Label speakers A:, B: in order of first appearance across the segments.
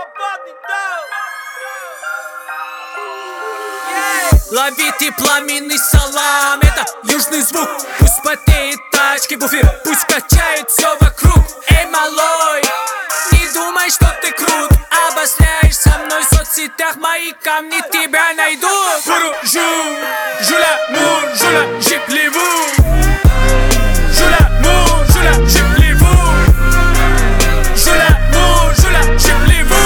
A: Лови ты пламенный салам, это южный звук. Пусть потеет тачки, буфер, пусть качает все вокруг. Эй, малой, не думай, что ты крут. Обостряешь со мной в соцсетях, мои камни тебя найдут. Буружу, жуля, мур, жуля, жиплеву. Жуля, мур, жуля, жиплеву. Жуля, мур, жуля, жиплеву.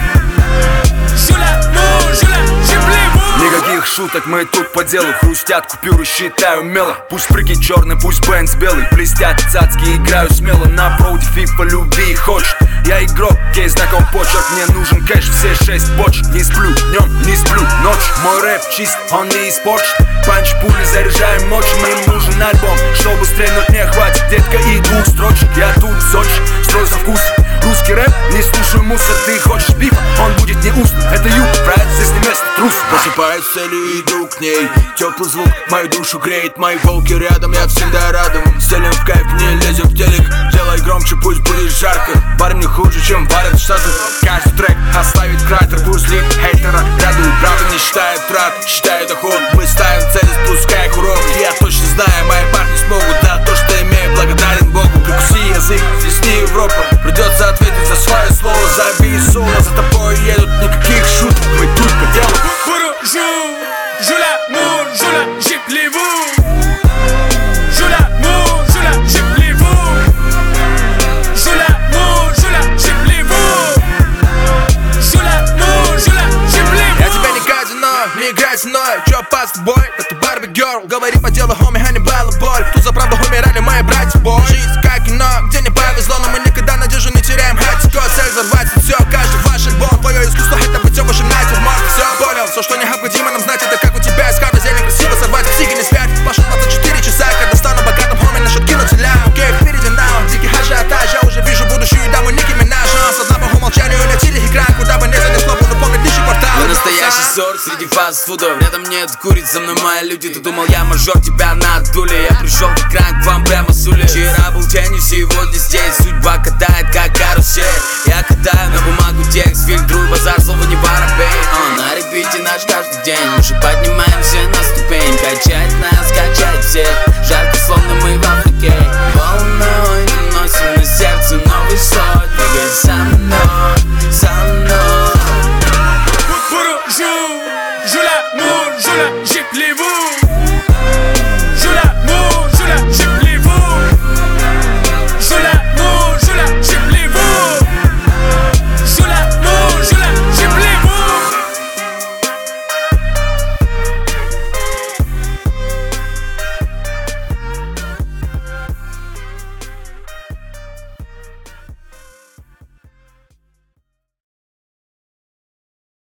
A: Жуля, мур, жуля, жиплеву.
B: Никаких шуток, мы тут по делу. Хрустят купюры, считаю умело. Пусть прикид черный, пусть Бенц белый. Блестят цацки, играю смело. На проуде фифа любви хочет. Я игрок, кейс знаком почерк. Мне нужен кэш, все 6 почек. Не сплю днем, не сплю ночью. Мой рэп чист, он не испорчен. Панч, пули, заряжаем мочь. Мне нужен альбом, чтобы стрельнуть не хватит. Детка, и 2 строчек. Я тут в Сочи, строю со вкусом. Русский рэп, не слушай мусор. Ты хочешь бифа, он будет не устный. Это юг, брат, здесь не место трус.
C: Просыпаюсь с целью, иду к ней. Теплый звук мою душу греет. Мои волки рядом, я всегда рядом. Стелим в кайф, не лезем в телек. Делай громче, пусть будет жарко. Парень не хуже, чем варят в Штатах. Каждый трек оставит кратер. Пусть лик хейтера радует. Правда не считает трат, считаю доход. Мы ставим цели, спуская курок. Я точно знаю, мои парни смогут. Да, то, что имею, благодарен Богу. Прикуси язык, здесь не Европа. Придется ответить за свое слово. Забей соло, за тобой едут. Никаких шуток, мы тут по делу.
A: Буружу, жуля, мур, жуля, жиплеву. Жуля, мур, жуля, жиплеву. Жуля, мур, жуля, жиплеву. Жуля, мур, жуля, жиплеву.
C: Я тебя не казино, не играй со мной. Чё, пас с тобой? Это Барби Герл. Говори по делу, хоми, Ханнибал и боль. Тут за правду умирали мои братья, бой. Жизнь как кино, где не повезло, но мы никогда надежду не теряем. Хатико, цель взорвать все, каждый ваш альбом. Твое искусство это быть вашим натюрморт. Все понял, все, что необходимо нам знать, это как у тебя из карты зелень красиво сорвать. Психи не спят, пошел 24 часа, когда стану богатым, хоми, на счет кинуть ля. Окей, впереди нам, дикий ажиотаж. Я уже вижу будущую даму Ники Минаж. С одного умолчанию на телеэкран, куда бы не занесло, буду помнить лишь портал.
D: Мы настоящий сорт среди фастфудов. Рядом нет куриц, за мной мои люди. Ты думал, я мажор, тебя надули. Я пришел в экран к вам прямо с улиц. Вчера был тенью, сегодня здесь. Судьба катает, как карусель. Я катаю на бумагу текст, фильтруй базар, слово не воробей. На репите наш каждый день. Мы же поднимаемся на ступень. Качать нас, качать всех. Жарко, словно мы в Африке. Волной наносим на сердце новый слой. Двигай со мной, со мной.
A: Буружу, жуля, мур, жуля, жиплеву.